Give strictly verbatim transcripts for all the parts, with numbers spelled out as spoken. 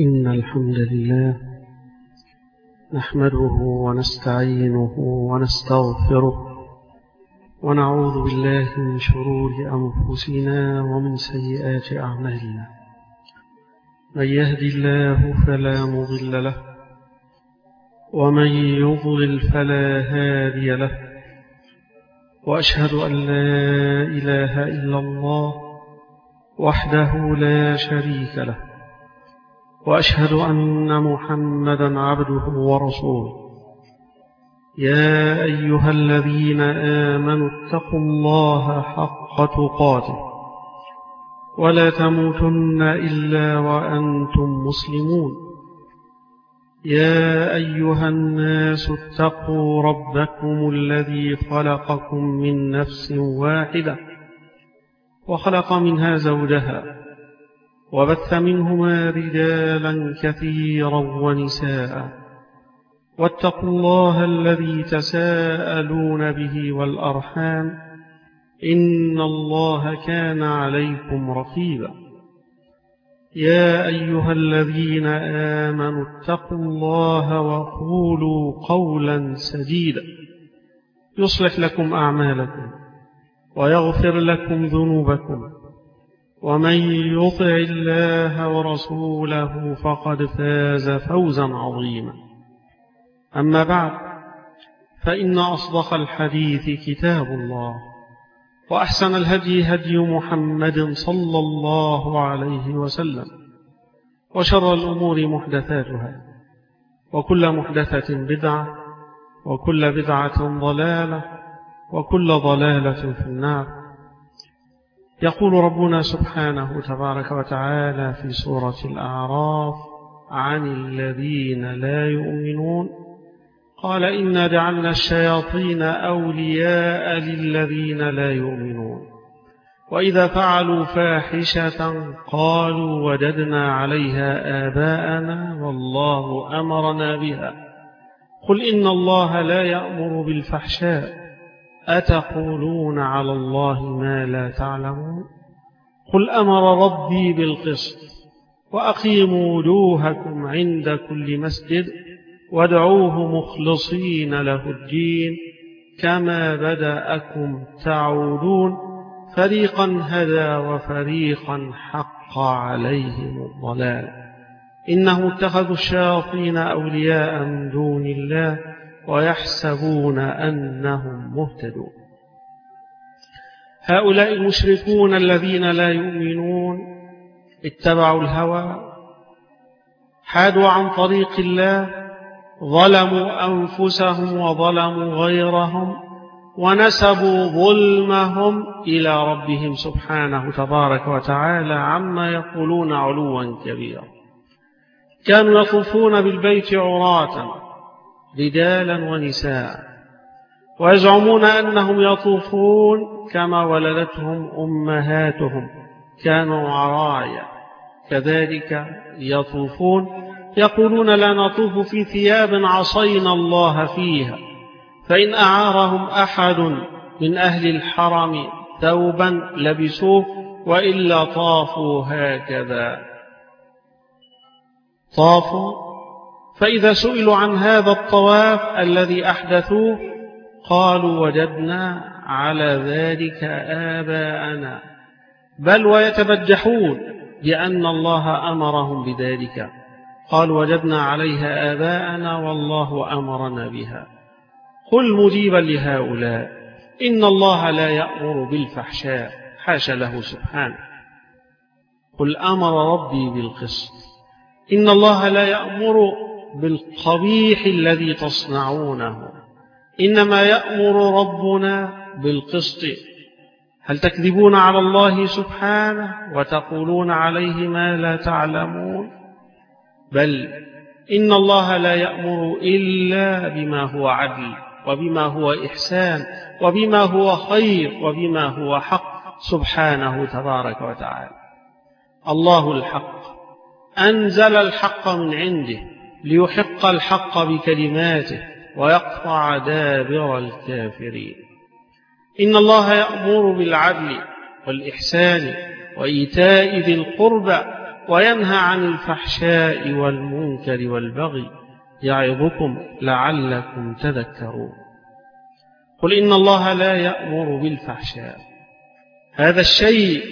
إن الحمد لله نحمده ونستعينه ونستغفره ونعوذ بالله من شرور أنفسنا ومن سيئات أعمالنا. من يهدي الله فلا مضل له ومن يضلل فلا هادي له، وأشهد أن لا إله إلا الله وحده لا شريك له، وأشهد أن محمدا عبده ورسوله. يا أيها الذين آمنوا اتقوا الله حق تقاته ولا تموتن إلا وأنتم مسلمون. يا أيها الناس اتقوا ربكم الذي خلقكم من نفس واحدة وخلق منها زوجها وبث منهما رجالا كثيرا ونساء، واتقوا الله الذي تساءلون به والأرحام إن الله كان عليكم رقيبا. يا أيها الذين آمنوا اتقوا الله وقولوا قولا سديدا يصلح لكم أعمالكم ويغفر لكم ذنوبكم، ومن يطع الله ورسوله فقد فاز فوزا عظيما. أما بعد، فإن أصدق الحديث كتاب الله، وأحسن الهدي هدي محمد صلى الله عليه وسلم، وشر الأمور محدثاتها، وكل محدثة بدعة، وكل بدعة ضلالة، وكل ضلالة في النار. يقول ربنا سبحانه تبارك وتعالى في سورة الأعراف عن الذين لا يؤمنون: قال إنا جعلنا الشياطين أولياء للذين لا يؤمنون، وإذا فعلوا فاحشة قالوا وجدنا عليها آباءنا والله أمرنا بها. قل إن الله لا يأمر بالفحشاء أتقولون على الله ما لا تعلمون. قل أمر ربي بالقسط وأقيموا وجوهكم عند كل مسجد وادعوه مخلصين له الدين كما بدأكم تعودون فريقا هدى وفريقا حق عليهم الضلال إنهم اتخذوا الشياطين أولياء من دون الله ويحسبون أنهم مهتدون. هؤلاء المشركون الذين لا يؤمنون اتبعوا الهوى، حادوا عن طريق الله، ظلموا أنفسهم وظلموا غيرهم، ونسبوا ظلمهم إلى ربهم سبحانه تبارك وتعالى عما يقولون علوا كبيرا. كانوا يطوفون بالبيت عراة رجالا ونساء، ويزعمون أنهم يطوفون كما ولدتهم أمهاتهم، كانوا عرايا كذلك يطوفون. يقولون لا نطوف في ثياب عصينا الله فيها، فإن أعارهم أحد من أهل الحرم ثوبا لبسوه وإلا طافوا هكذا. طافوا، فإذا سئلوا عن هذا الطواف الذي أحدثوه قالوا وجدنا على ذلك آباءنا، بل ويتبجحون بأن الله أمرهم بذلك. قالوا وجدنا عليها آباءنا والله أمرنا بها. قل مجيبا لهؤلاء: إن الله لا يأمر بالفحشاء، حاشا له سبحانه. قل أمر ربي بالقسط. إن الله لا يأمر بالقبيح الذي تصنعونه، إنما يأمر ربنا بالقسط. هل تكذبون على الله سبحانه وتقولون عليه ما لا تعلمون؟ بل إن الله لا يأمر إلا بما هو عدل، وبما هو إحسان، وبما هو خير، وبما هو حق سبحانه تبارك وتعالى. الله الحق، أنزل الحق من عنده ليحق الحق بكلماته ويقطع دابر الكافرين. إن الله يأمر بالعدل والإحسان وإيتاء ذي القربى وينهى عن الفحشاء والمنكر والبغي يعظكم لعلكم تذكرون. قل إن الله لا يأمر بالفحشاء، هذا الشيء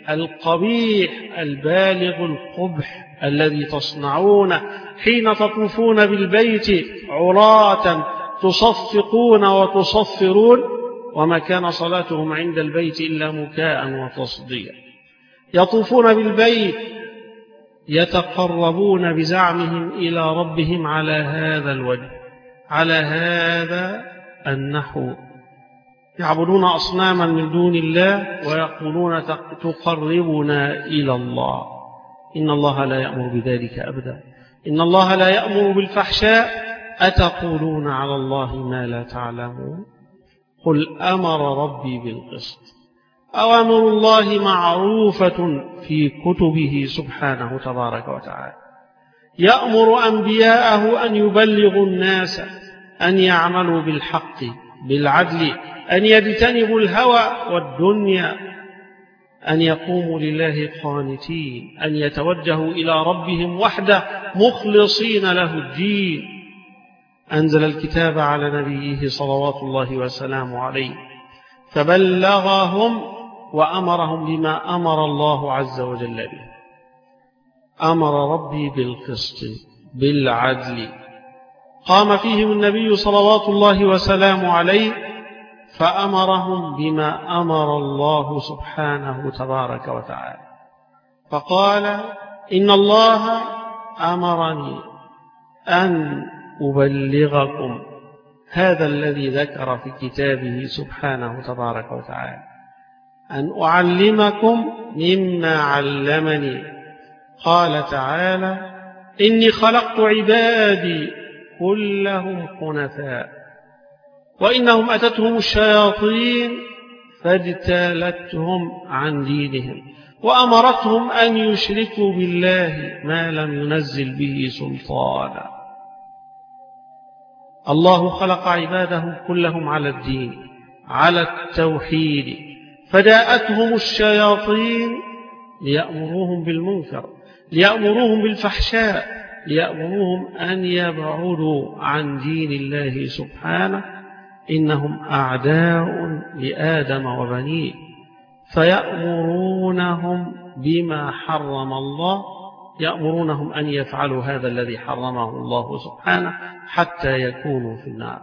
القبيح البالغ القبح الذي تصنعونه حين تطوفون بالبيت عراة تصفقون وتصفرون، وما كان صلاتهم عند البيت إلا مكاء وتصديا. يطوفون بالبيت يتقربون بزعمهم إلى ربهم على هذا الوجه، على هذا النحو، يعبدون أصناما من دون الله ويقولون تقربنا إلى الله. إن الله لا يأمر بذلك أبدا. إن الله لا يأمر بالفحشاء، أتقولون على الله ما لا تعلمون. قل أمر ربي بالقسط. أوامر الله معروفة في كتبه سبحانه تبارك وتعالى. يأمر أنبياءه أن يبلغوا الناس، أن يعملوا بالحق بالعدل، أن يجتنبوا الهوى والدنيا، أن يقوموا لله قانتين، أن يتوجهوا إلى ربهم وحده مخلصين له الدين. أنزل الكتاب على نبيه صلوات الله وسلامه عليه فبلغهم وأمرهم بما أمر الله عز وجل به. أمر ربي بالقسط بالعدل، قام فيهم النبي صلوات الله وسلامه عليه فأمرهم بما أمر الله سبحانه تبارك وتعالى، فقال إن الله أمرني أن أبلغكم هذا الذي ذكر في كتابه سبحانه تبارك وتعالى، أن أعلمكم مما علمني. قال تعالى إني خلقت عبادي كلهم حنفاء وإنهم أتتهم الشياطين فاجتالتهم عن دينهم وأمرتهم أن يشركوا بالله ما لم ينزل به سلطانا. الله خلق عباده كلهم على الدين، على التوحيد، فجاءتهم الشياطين ليأمروهم بالمنكر، ليأمروهم بالفحشاء، ليأمروهم أن يبعدوا عن دين الله سبحانه. إنهم أعداء لآدم وبنيه، فيأمرونهم بما حرم الله، يأمرونهم أن يفعلوا هذا الذي حرمه الله سبحانه حتى يكونوا في النار.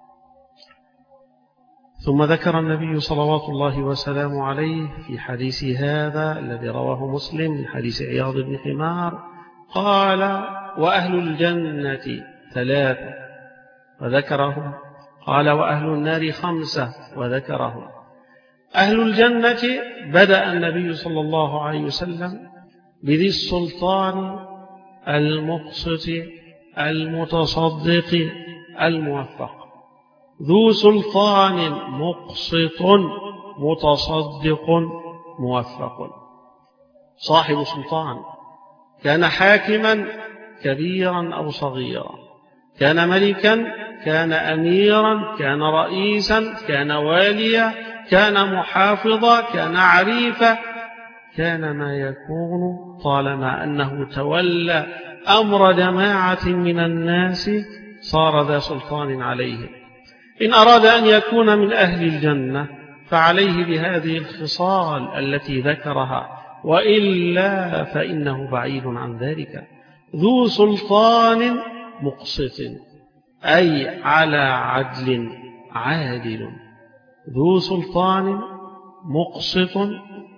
ثم ذكر النبي صلوات الله وسلامه عليه في حديث هذا الذي رواه مسلم من حديث عياض بن حمار قال وأهل الجنة ثلاثة وذكرهم، قال وأهل النار خمسة وذكرهم. أهل الجنة بدأ النبي صلى الله عليه وسلم بذي السلطان المقسط المتصدق الموفق. ذو سلطان مقسط متصدق موفق، صاحب سلطان، كان حاكما كبيرا أو صغيرا، كان ملكا، كان أميرا، كان رئيسا، كان واليا، كان محافظا، كان عريفا، كان ما يكون طالما أنه تولى أمر جماعة من الناس صار ذا سلطان عليهم. إن أراد أن يكون من أهل الجنة فعليه بهذه الخصال التي ذكرها، وإلا فإنه بعيد عن ذلك. ذو سلطان مقسط أي على عدل عادل، ذو سلطان مقسط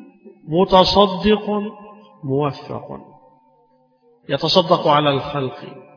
متصدق موفق، يتصدق على الخلق،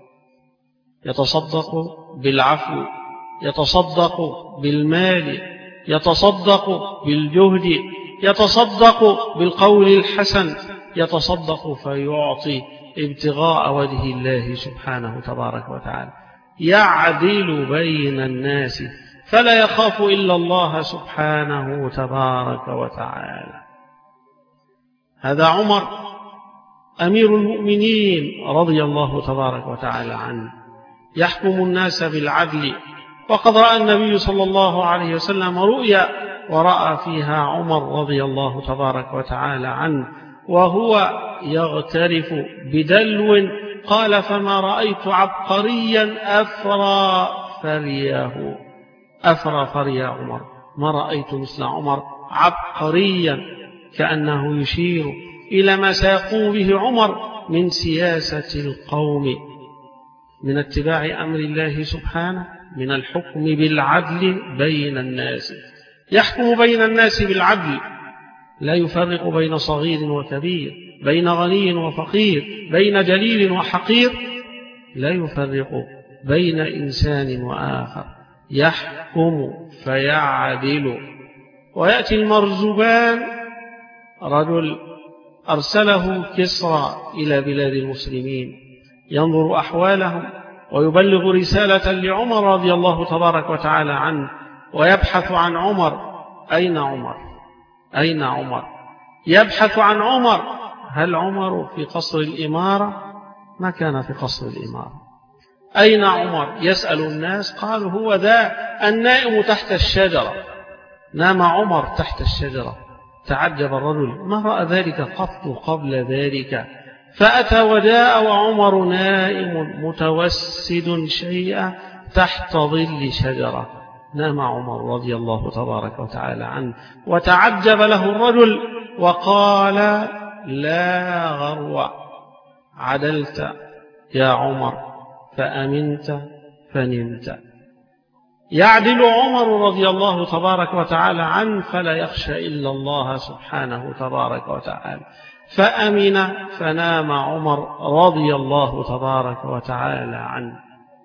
يتصدق بالعفو، يتصدق بالمال، يتصدق بالجهد، يتصدق بالقول الحسن، يتصدق فيعطي ابتغاء وجه الله سبحانه تبارك وتعالى، يعدل بين الناس فلا يخاف إلا الله سبحانه تبارك وتعالى. هذا عمر أمير المؤمنين رضي الله تبارك وتعالى عنه، يحكم الناس بالعدل. وقد رأى النبي صلى الله عليه وسلم رؤيا ورأى فيها عمر رضي الله تبارك وتعالى عنه وهو يغترف بدلو، قال فما رأيت عبقريا أفرى فريه أفرى فري عمر، ما رأيت مثل عمر عبقريا، كأنه يشير إلى ما سيقوم به عمر من سياسة القوم، من اتباع أمر الله سبحانه، من الحكم بالعدل بين الناس. يحكم بين الناس بالعدل، لا يفرق بين صغير وكبير، بين غني وفقير، بين جليل وحقير، لا يفرق بين إنسان وآخر، يحكم فيعدل. ويأتي المرزبان، رجل أرسله كسرى إلى بلاد المسلمين ينظر أحوالهم ويبلغ رسالة لعمر رضي الله تبارك وتعالى عنه، ويبحث عن عمر. أين عمر؟ أين عمر؟ يبحث عن عمر. هل عمر في قصر الإمارة؟ ما كان في قصر الإمارة. أين عمر؟ يسأل الناس، قالوا هو ذا النائم تحت الشجرة. نام عمر تحت الشجرة. تعجب الرجل، ما رأى ذلك قط قبل ذلك، فأتى وجاء وعمر نائم متوسد شيئا تحت ظل شجرة. نام عمر رضي الله تبارك وتعالى عنه، وتعجب له الرجل وقال لا غرو، عدلت يا عمر فأمنت فنمت. يعدل عمر رضي الله تبارك وتعالى عنه، فلا يخشى إلا الله سبحانه تبارك وتعالى، فأمن فنام عمر رضي الله تبارك وتعالى عنه.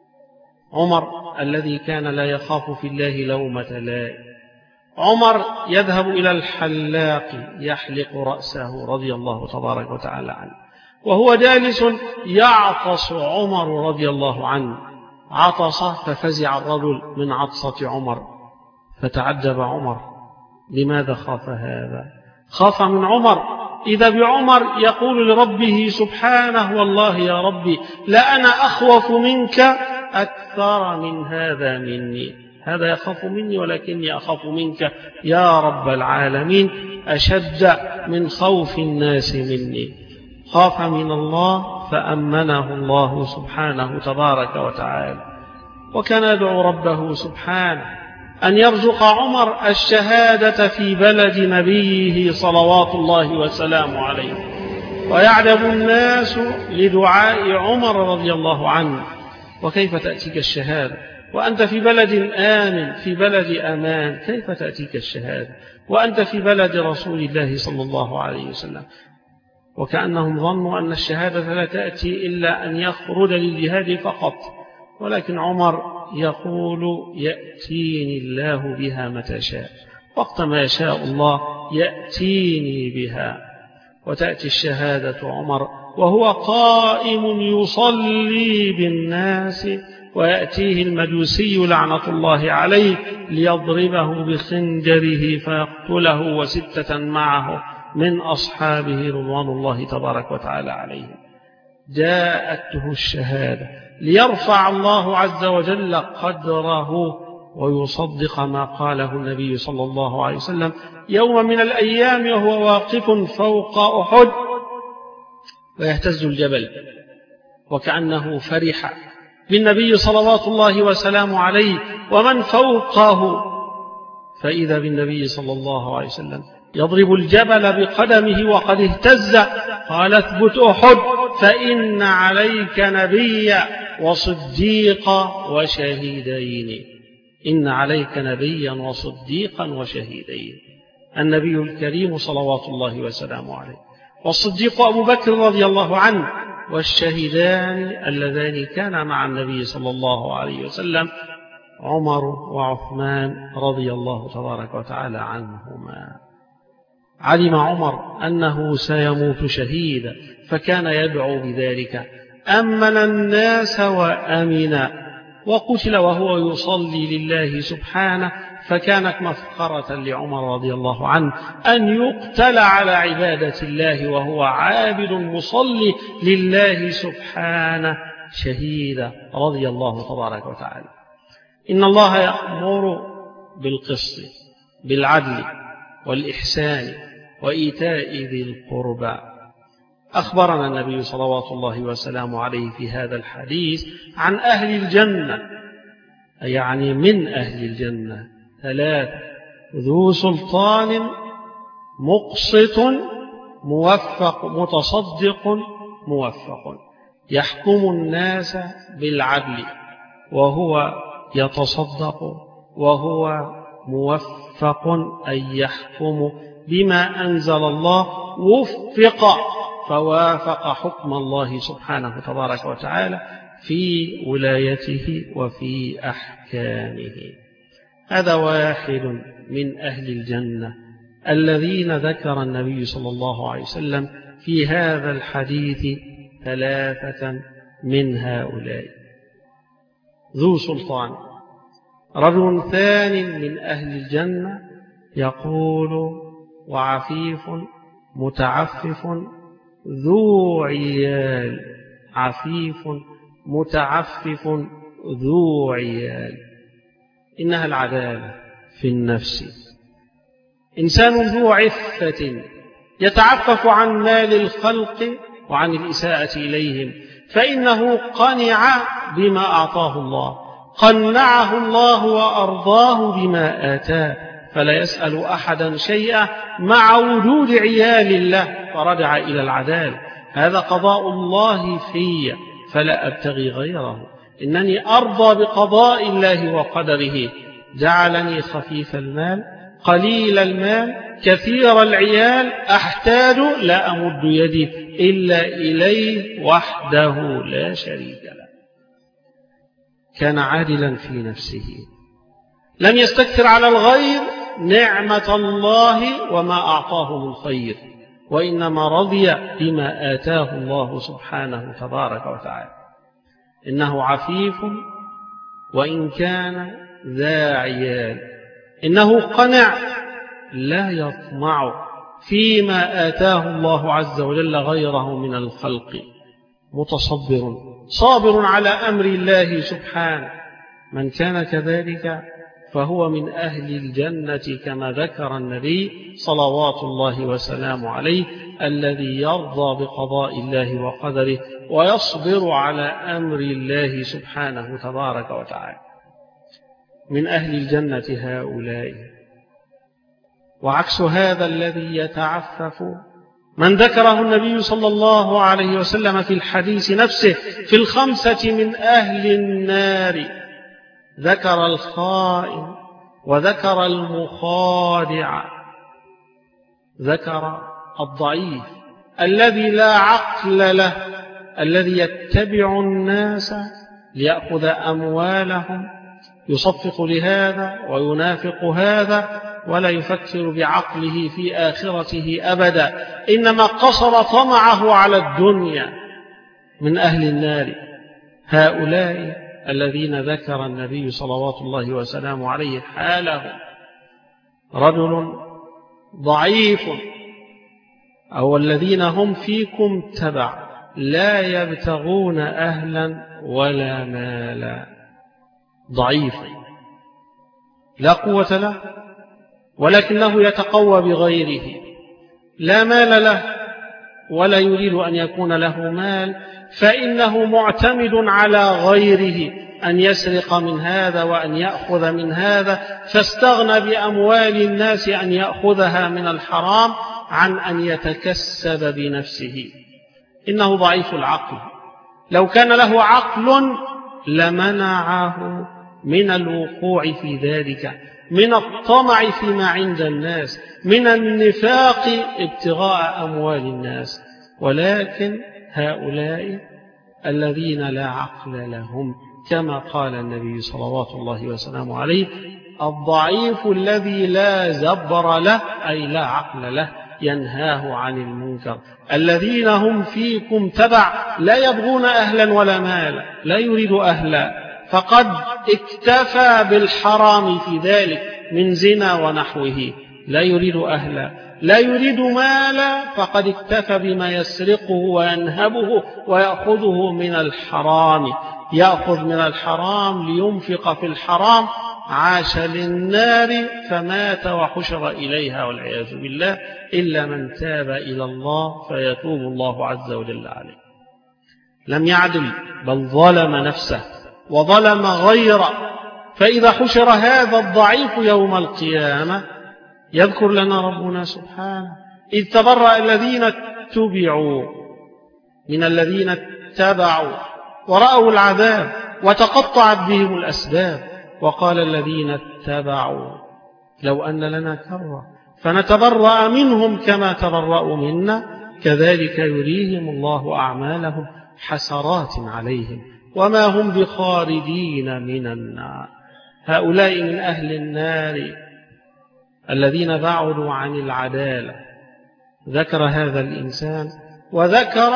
عمر الذي كان لا يخاف في الله لومة لائم. عمر يذهب إلى الحلاق يحلق رأسه رضي الله تبارك وتعالى عنه، وهو جالس يعطس عمر رضي الله عنه. عطس ففزع الرجل من عطسة عمر، فتعجب عمر لماذا خاف هذا؟ خاف من عمر. إذا بعمر يقول لربه سبحانه والله يا ربي لأنا أخوف منك أكثر من هذا مني، هذا يخاف مني ولكني أخاف منك يا رب العالمين أشد من خوف الناس مني. خاف من الله فأمنه الله سبحانه تبارك وتعالى، وكان يدعو ربه سبحانه أن يرزق عمر الشهادة في بلد نبيه صلوات الله وسلامه عليه. ويعجب الناس لدعاء عمر رضي الله عنه، وكيف تأتيك الشهادة وأنت في بلد آمن، في بلد أمان؟ كيف تأتيك الشهادة وأنت في بلد رسول الله صلى الله عليه وسلم؟ وكأنهم ظنوا أن الشهادة لا تأتي إلا أن يخرج للجهاد فقط، ولكن عمر يقول يأتيني الله بها متى شاء، وقت ما يشاء الله يأتيني بها. وتأتي الشهادة عمر وهو قائم يصلي بالناس، ويأتيه المجوسي لعنة الله عليه ليضربه بخنجره فيقتله وستة معه من أصحابه رضوان الله تبارك وتعالى عليهم. جاءته الشهادة ليرفع الله عز وجل قدره ويصدق ما قاله النبي صلى الله عليه وسلم يوم من الأيام وهو واقف فوق أحد ويهتز الجبل، وكأنه فرح بالنبي صلوات الله وسلامه عليه ومن فوقه، فإذا بالنبي صلى الله عليه وسلم يضرب الجبل بقدمه وقد اهتز. قال اثبت أحد فإن عليك نبيا وصديقا وشهيدين. إن عليك نبيا وصديقا وشهيدين. النبي الكريم صلوات الله وسلامه عليه، والصديق أبو بكر رضي الله عنه، والشهيدان اللذان كانا مع النبي صلى الله عليه وسلم عمر وعثمان رضي الله تبارك وتعالى عنهما. علم عمر أنه سيموت شهيدا فكان يدعو بذلك، أمن الناس وأمن، وقتل وهو يصلي لله سبحانه، فكانت مفخرة لعمر رضي الله عنه أن يقتل على عبادة الله وهو عابد مصلي لله سبحانه شهيدا رضي الله تبارك وتعالى. إن الله يأمر بالقسط بالعدل والإحسان وإيتاء ذي القربى. أخبرنا النبي صلوات الله وسلامه عليه في هذا الحديث عن أهل الجنة، يعني من أهل الجنة ثلاثة: ذو سلطان مقسط موفق متصدق موفق، يحكم الناس بالعدل وهو يتصدق وهو موفق أن يحكم بما أنزل الله، وفق فوافق حكم الله سبحانه تبارك وتعالى في ولايته وفي أحكامه. هذا واحد من أهل الجنة الذين ذكر النبي صلى الله عليه وسلم في هذا الحديث ثلاثة من هؤلاء. ذو سلطان، رجل ثان من أهل الجنة يقول: وعفيف متعفف ذو عيال. عفيف متعفف ذو عيال، إنها العدالة في النفس. إنسان ذو عفة يتعفف عن مال الخلق وعن الإساءة إليهم، فإنه قنع بما أعطاه الله، قنعه الله وأرضاه بما آتاه، فلا يسأل أحدا شيئا مع وجود عيال الله، فرجع إلى العدالة. هذا قضاء الله في، فلا أبتغي غيره، إنني أرضى بقضاء الله وقدره. جعلني خفيف المال قليل المال كثير العيال، أحتاج لا أمد يدي إلا إليه وحده لا شريك له. كان عادلا في نفسه، لم يستكثر على الغير نعمة الله وما أعطاه من خير، وإنما رضي بما آتاه الله سبحانه تبارك وتعالى. إنه عفيف وإن كان ذا عيال، إنه قنع لا يطمع فيما آتاه الله عز وجل غيره من الخلق، متصبر صابر على أمر الله سبحانه. من كان كذلك فهو من أهل الجنة كما ذكر النبي صلوات الله وسلامه عليه، الذي يرضى بقضاء الله وقدره ويصبر على أمر الله سبحانه تبارك وتعالى. من أهل الجنة هؤلاء. وعكس هذا الذي يتعفف من ذكره النبي صلى الله عليه وسلم في الحديث نفسه في الخمسة من أهل النار، ذكر الخائن وذكر المخادع، ذكر الضعيف الذي لا عقل له، الذي يتبع الناس ليأخذ أموالهم، يصفق لهذا وينافق هذا ولا يفكر بعقله في آخرته أبدا، إنما قصر طمعه على الدنيا. من أهل النار هؤلاء الذين ذكر النبي صلوات الله وسلامه عليه حاله: رجل ضعيف، أو الذين هم فيكم تبع، لا يبتغون أهلا ولا مالا. ضعيف لا قوة له ولكنه يتقوى بغيره، لا مال له ولا يريد أن يكون له مال، فإنه معتمد على غيره أن يسرق من هذا وأن يأخذ من هذا، فاستغنى بأموال الناس أن يأخذها من الحرام عن أن يتكسب بنفسه. إنه ضعيف العقل، لو كان له عقل لمنعه من الوقوع في ذلك، من الطمع فيما عند الناس، من النفاق ابتغاء أموال الناس. ولكن هؤلاء الذين لا عقل لهم، كما قال النبي صلوات الله وسلامه عليه: الضعيف الذي لا زبر له، أي لا عقل له، ينهاه عن المنكر. الذين هم فيكم تبع، لا يبغون أهلا ولا مالا، لا يريد أهلا، فقد اكتفى بالحرام في ذلك من زنا ونحوه، لا يريد أهلا، لا يريد مالا، فقد اكتفى بما يسرقه وينهبه ويأخذه من الحرام. يأخذ من الحرام لينفق في الحرام، عاش للنار فمات وحشر إليها والعياذ بالله، إلا من تاب إلى الله فيتوب الله عز وجل عليه. لم يعدل بل ظلم نفسه وظلم غيره. فإذا حشر هذا الضعيف يوم القيامة يذكر لنا ربنا سبحانه: إذ تبرأ الذين اتبعوا من الذين اتبعوا ورأوا العذاب وتقطعت بهم الأسباب، وقال الذين اتبعوا لو أن لنا كرة فنتبرأ منهم كما تبرأوا منا كذلك يريهم الله أعمالهم حسرات عليهم وما هم بخارجين من النار. هؤلاء من أهل النار الذين بعدوا عن العدالة. ذكر هذا الإنسان وذكر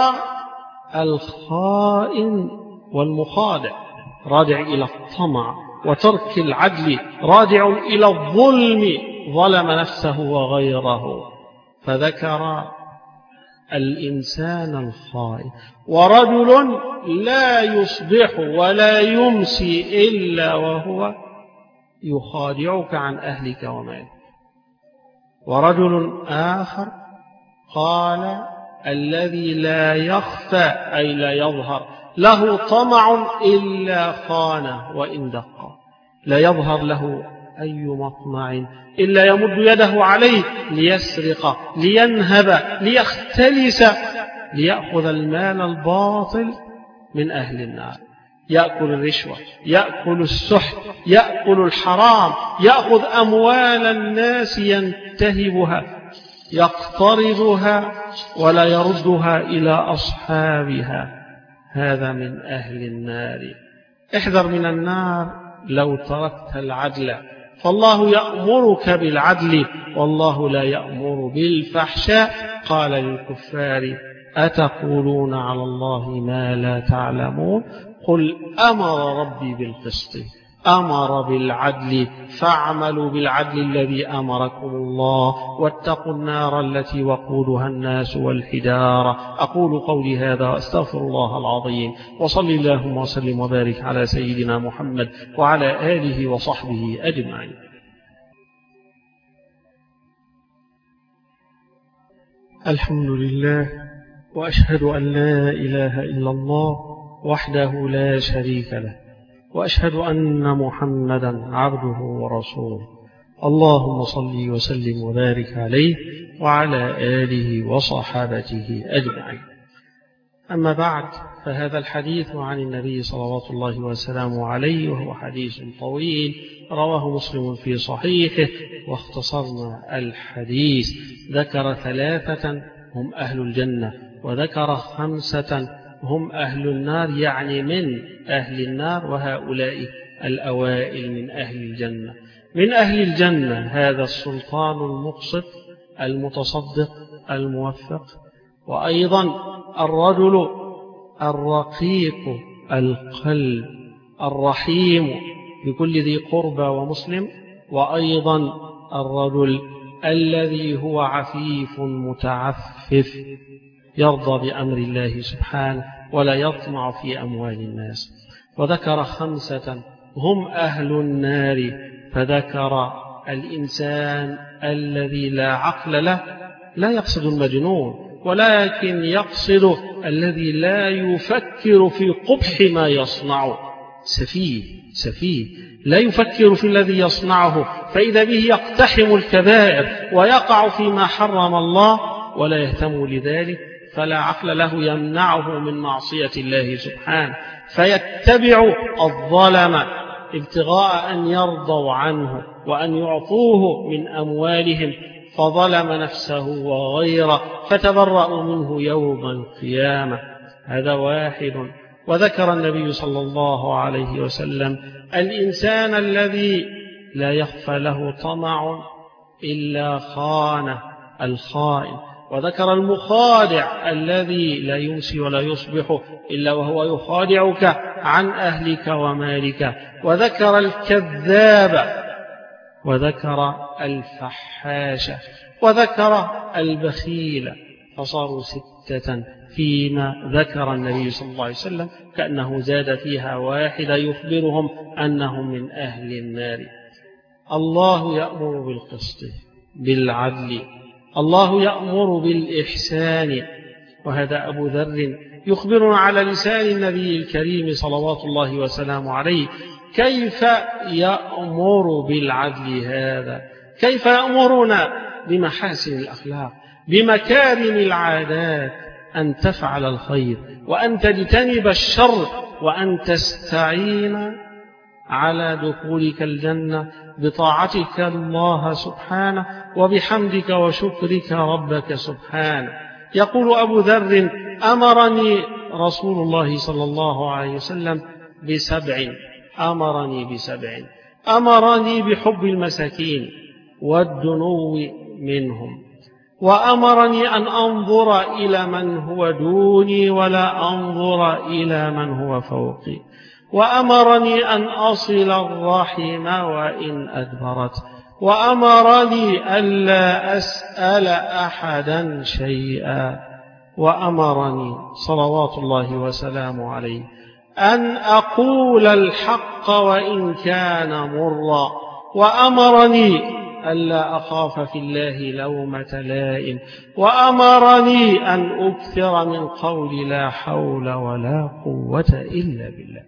الخائن والمخادع، راجع إلى الطمع وترك العدل، راجع إلى الظلم، ظلم نفسه وغيره. فذكر الإنسان الخائن، ورجل لا يصبح ولا يمسي إلا وهو يخادعك عن أهلك ومالك. ورجل آخر قال الذي لا يخفى أي لا يظهر، له طمع إلا خانه وإن دق، لا يظهر له أي مطمع إلا يمد يده عليه ليسرق لينهب ليختلس ليأخذ المال الباطل من أهل النار. يأكل الرشوة، يأكل السحت، يأكل الحرام، يأخذ أموال الناس ينتهبها، يقترضها ولا يردها إلى أصحابها. هذا من أهل النار. احذر من النار لو تركت العدل، فالله يأمرك بالعدل والله لا يأمر بالفحشاء. قال للكفار أتقولون على الله ما لا تعلمون قل أمر ربي بالقسط أمر بالعدل فاعملوا بالعدل الذي أمركم الله واتقوا النار التي وقودها الناس والحجارة. أقول قولي هذا وأستغفر الله العظيم، وصل اللهم وسلم وبارك على سيدنا محمد وعلى آله وصحبه أجمعين. الحمد لله، وأشهد أن لا إله إلا الله وحده لا شريك له، وأشهد أن محمدا عبده ورسوله. اللهم صل وسلم وبارك عليه وعلى آله وصحابته أجمعين. أما بعد، فهذا الحديث عن النبي صلوات الله وسلامه عليه، وهو حديث طويل رواه مسلم في صحيحه، واختصرنا الحديث. ذكر ثلاثة هم أهل الجنة، وذكر خمسة هم أهل النار، يعني من أهل النار، وهؤلاء الأوائل من أهل الجنة. من أهل الجنة هذا السلطان المقسط المتصدق الموفق، وأيضا الرجل الرقيق القلب الرحيم بكل ذي قربى ومسلم، وأيضا الرجل الذي هو عفيف متعفف يرضى بأمر الله سبحانه ولا يطمع في أموال الناس. وذكر خمسة هم أهل النار، فذكر الإنسان الذي لا عقل له، لا يقصد المجنون، ولكن يقصد الذي لا يفكر في قبح ما يصنعه. سفيه سفيه لا يفكر في الذي يصنعه، فإذا به يقتحم الكبائر ويقع فيما حرم الله ولا يهتم لذلك، فلا عقل له يمنعه من معصية الله سبحانه، فيتبع الظلم ابتغاء أن يرضوا عنه وأن يعطوه من أموالهم، فظلم نفسه وغيره فتبرأوا منه يوم القيامة. هذا واحد. وذكر النبي صلى الله عليه وسلم الإنسان الذي لا يخفى له طمع إلا خانه الخائن. وذكر المخادع الذي لا يمسي ولا يصبح إلا وهو يخادعك عن أهلك ومالك. وذكر الكذاب، وذكر الفحاشة، وذكر البخيل، فصاروا ستة فيما ذكر النبي صلى الله عليه وسلم، كأنه زاد فيها واحدة يخبرهم أنهم من أهل النار. الله يأمر بالقسط بالعدل، الله يأمر بالإحسان. وهذا أبو ذر يخبرنا على لسان النبي الكريم صلوات الله وسلامه عليه كيف يأمر بالعدل. هذا كيف يأمرنا بمحاسن الأخلاق، بمكارم العادات، أن تفعل الخير وأن تجتنب الشر وأن تستعين على دخولك الجنة بطاعتك الله سبحانه وبحمدك وشكرك ربك سبحانه. يقول أبو ذر: أمرني رسول الله صلى الله عليه وسلم بسبع أمرني بسبع أمرني بحب المساكين والدنو منهم، وأمرني أن أنظر إلى من هو دوني ولا أنظر إلى من هو فوقي، وأمرني أن أصل الرحم وإن أدبرت، وأمرني ألا أسأل أحدا شيئا، وأمرني صلوات الله وسلامه عليه أن أقول الحق وإن كان مرا، وأمرني ألا أخاف في الله لومة لائم، وأمرني أن أكثر من قول لا حول ولا قوة إلا بالله.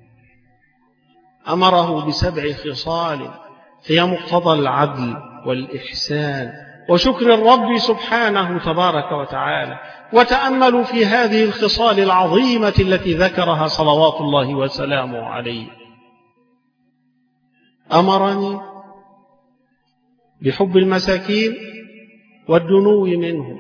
أمره بسبع خصال هي مقتضى العدل والإحسان وشكر الرب سبحانه تبارك وتعالى. وتأملوا في هذه الخصال العظيمة التي ذكرها صلوات الله وسلامه عليه. أمرني بحب المساكين والدنو منهم،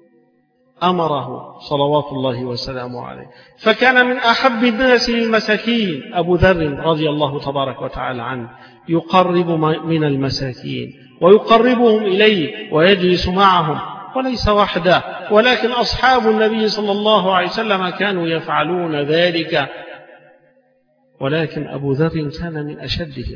أمره صلوات الله وسلامه عليه، فكان من أحب الناس للمساكين أبو ذر رضي الله تبارك وتعالى عنه، يقرب من المساكين ويقربهم إليه ويجلس معهم، وليس وحده ولكن أصحاب النبي صلى الله عليه وسلم كانوا يفعلون ذلك، ولكن أبو ذر كان من أشدهم.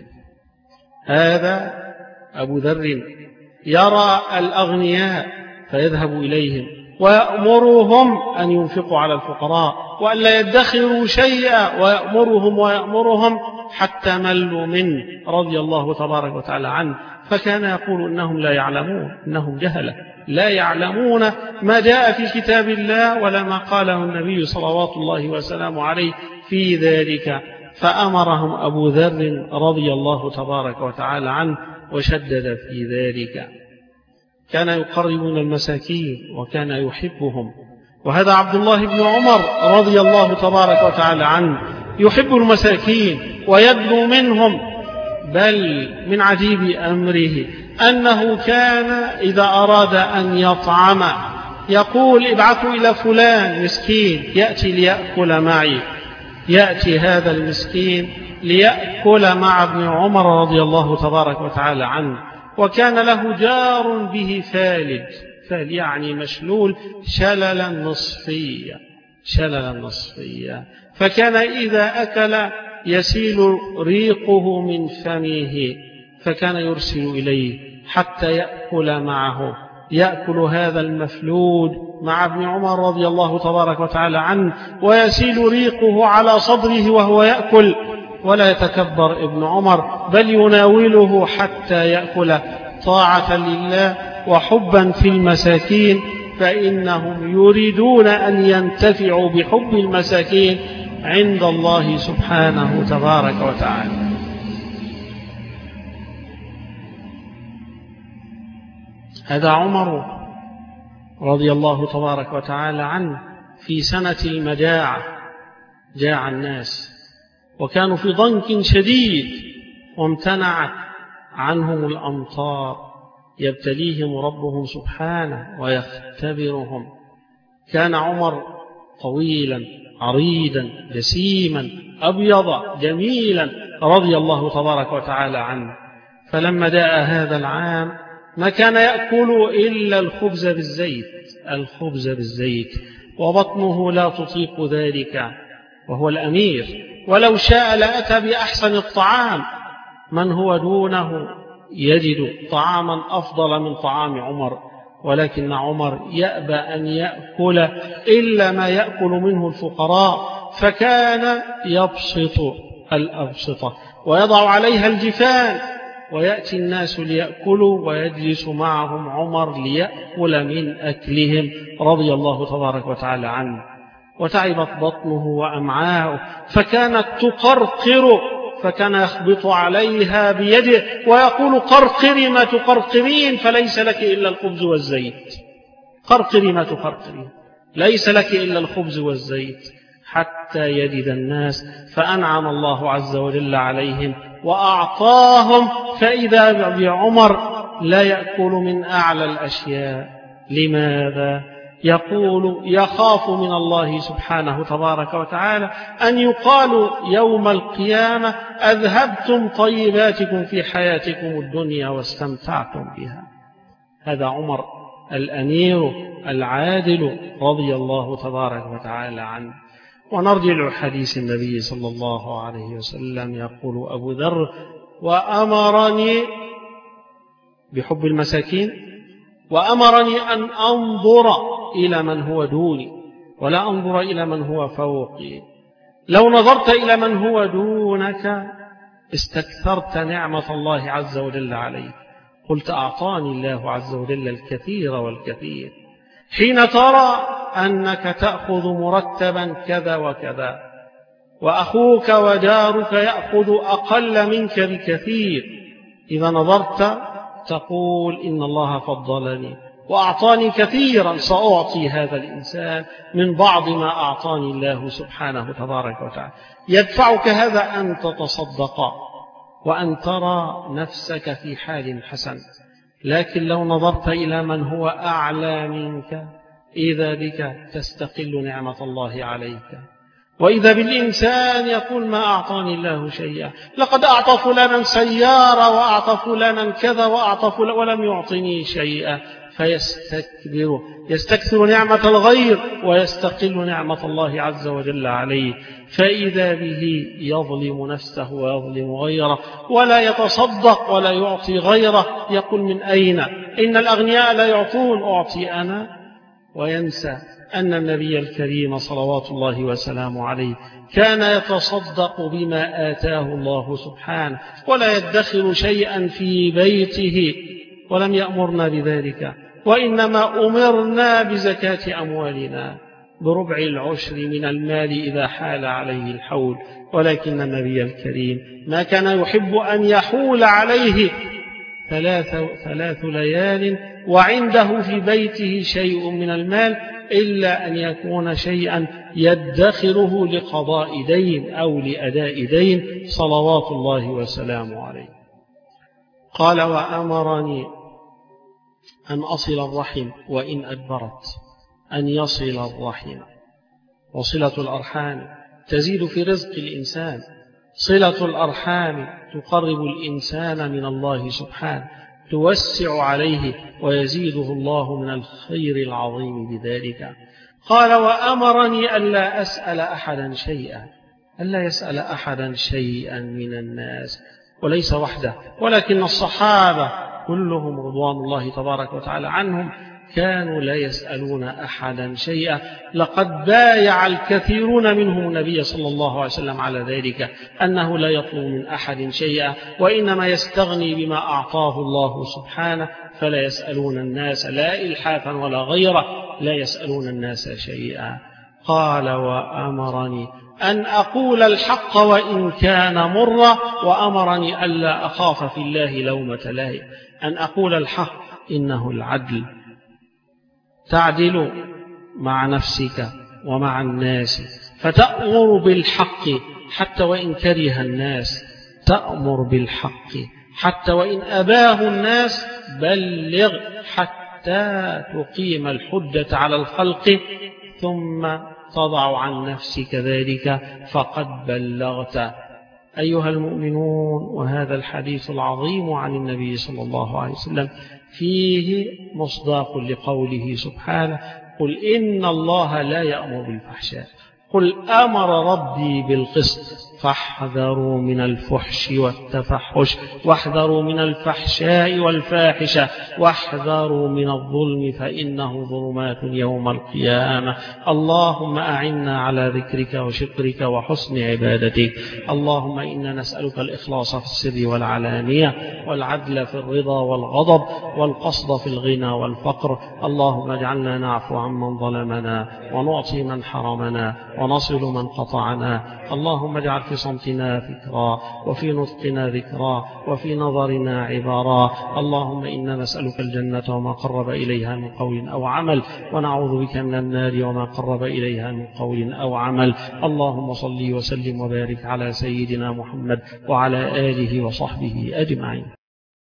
هذا أبو ذر يرى الأغنياء فيذهب إليهم ويأمرهم أن ينفقوا على الفقراء وأن لا يدخروا شيئا، ويأمرهم ويأمرهم حتى ملوا منه رضي الله تبارك وتعالى عنه. فكان يقول إنهم لا يعلمون، إنهم جهلة لا يعلمون ما جاء في كتاب الله ولا ما قاله النبي صلوات الله وسلامه عليه في ذلك. فأمرهم أبو ذر رضي الله تبارك وتعالى عنه وشدد في ذلك. كان يقرب من المساكين وكان يحبهم. وهذا عبد الله بن عمر رضي الله تبارك وتعالى عنه يحب المساكين ويدنو منهم، بل من عجيب أمره أنه كان إذا أراد أن يطعم يقول: ابعثوا إلى فلان مسكين يأتي ليأكل معي. يأتي هذا المسكين ليأكل مع ابن عمر رضي الله تبارك وتعالى عنه. وكان له جار به فالج، فال يعني مشلول شللا نصفيا، شللا نصفيا، فكان إذا أكل يسيل ريقه من فمه، فكان يرسل إليه حتى يأكل معه. يأكل هذا المفلوج مع ابن عمر رضي الله تبارك وتعالى عنه ويسيل ريقه على صدره وهو يأكل، ولا يتكبر ابن عمر بل يناوله حتى يأكل طاعة لله وحبا في المساكين، فإنهم يريدون أن ينتفعوا بحب المساكين عند الله سبحانه تبارك وتعالى. هذا عمر رضي الله تبارك وتعالى عنه في سنة المجاعة، جاع الناس وكانوا في ضنك شديد وامتنعت عنهم الأمطار، يبتليهم ربهم سبحانه ويختبرهم. كان عمر طويلا عريضا جسيما أبيض جميلا رضي الله تبارك وتعالى عنه. فلما جاء هذا العام ما كان يأكل إلا الخبز بالزيت، الخبز بالزيت، وبطنه لا تطيق ذلك وهو الأمير، ولو شاء لأتى بأحسن الطعام. من هو دونه يجد طعاما أفضل من طعام عمر، ولكن عمر يأبى أن يأكل إلا ما يأكل منه الفقراء، فكان يبسط الأبسطة ويضع عليها الجفان ويأتي الناس ليأكلوا ويجلس معهم عمر ليأكل من أكلهم رضي الله تبارك وتعالى عنه. وتعبت بطنه وأمعاؤه فكانت تقرقر، فكان يخبط عليها بيده ويقول قرقري ما تقرقرين فليس لك إلا الخبز والزيت، قرقري ما تقرقرين ليس لك إلا الخبز والزيت، حتى يجد الناس فأنعم الله عز وجل عليهم وأعطاهم، فإذا بعمر لا يأكل من أعلى الأشياء. لماذا؟ يقول يخاف من الله سبحانه تبارك وتعالى أن يقال يوم القيامة أذهبتم طيباتكم في حياتكم الدنيا واستمتعتم بها. هذا عمر الأمير العادل رضي الله تبارك وتعالى عنه. ونرجع حديث النبي صلى الله عليه وسلم، يقول أبو ذر: وأمرني بحب المساكين، وأمرني أن أنظر إلى من هو دوني ولا أنظر إلى من هو فوقي. لو نظرت إلى من هو دونك استكثرت نعمة الله عز وجل عليك. قلت أعطاني الله عز وجل الكثير والكثير. حين ترى أنك تأخذ مرتبا كذا وكذا وأخوك وجارك يأخذ أقل منك بكثير، إذا نظرت تقول إن الله فضلني وأعطاني كثيرا، سأعطي هذا الإنسان من بعض ما أعطاني الله سبحانه تبارك وتعالى. يدفعك هذا أن تتصدق وأن ترى نفسك في حال حسن. لكن لو نظرت إلى من هو أعلى منك إذا بك تستقل نعمة الله عليك، وإذا بالإنسان يقول ما أعطاني الله شيئا، لقد أعطى فلانا سيارة وأعطى فلانا كذا وأعطى فلانا ولم يعطني شيئا، فيستكبر يستكثر نعمة الغير ويستقل نعمة الله عز وجل عليه، فإذا به يظلم نفسه ويظلم غيره ولا يتصدق ولا يعطي غيره. يقول من أين؟ إن الأغنياء لا يعطون، أعطي أنا. وينسى أن النبي الكريم صلوات الله وسلامه عليه كان يتصدق بما آتاه الله سبحانه ولا يدخر شيئا في بيته، ولم يأمرنا بذلك، وإنما أمرنا بزكاة أموالنا بربع العشر من المال إذا حال عليه الحول. ولكن النبي الكريم ما كان يحب أن يحول عليه ثلاث, ثلاث ليال وعنده في بيته شيء من المال إلا أن يكون شيئا يدخره لقضاء دين أو لأداء دين صلوات الله وسلامه عليه. قال: وأمرني أن أصل الرحم وإن أدبرت، أن يصل الرحم. وصلة الأرحام تزيد في رزق الإنسان، صلة الأرحام تقرب الإنسان من الله سبحانه، توسع عليه ويزيده الله من الخير العظيم بذلك. قال: وأمرني ألا أسأل أحدا شيئا، ألا يسأل أحدا شيئا من الناس، وليس وحده، ولكن الصحابة كلهم رضوان الله تبارك وتعالى عنهم كانوا لا يسألون أحدا شيئا. لقد بايع الكثيرون منهم النبي صلى الله عليه وسلم على ذلك، أنه لا يطلب من أحد شيئا، وإنما يستغني بما أعطاه الله سبحانه، فلا يسألون الناس لا إلحافا ولا غيره، لا يسألون الناس شيئا. قال: وأمرني أن أقول الحق وإن كان مرا، وأمرني ألا أخاف في الله لومة لائم، أن أقول الحق إنه العدل، تعدل مع نفسك ومع الناس، فتأمر بالحق حتى وإن كره الناس، تأمر بالحق حتى وإن أباه الناس، بلغ حتى تقيم الحجة على الخلق ثم تضع عن نفسك ذلك فقد بلغت. أيها المؤمنون، وهذا الحديث العظيم عن النبي صلى الله عليه وسلم فيه مصداق لقوله سبحانه: قل إن الله لا يأمر بالفحشاء، قل أمر ربي بالقسط، فاحذروا من الفحش والتفحش، واحذروا من الفحشاء والفاحشة، واحذروا من الظلم فإنه ظلمات يوم القيامة. اللهم أعنا على ذكرك وشكرك وحسن عبادتك. اللهم إنا نسألك الإخلاص في السر والعلانية، والعدل في الرضا والغضب، والقصد في الغنى والفقر. اللهم اجعلنا نعفو عمن ظلمنا، ونعطي من حرمنا، ونصل من قطعنا. اللهم اجعل في صمتنا فكرا، وفي نطقنا ذكرا، وفي نظرنا عبارا. اللهم إنا نسألك الجنة وما قرب إليها من قول أو عمل، ونعوذ بك من النار وما قرب إليها من قول أو عمل. اللهم صل وسلم وبارك على سيدنا محمد وعلى آله وصحبه أجمعين.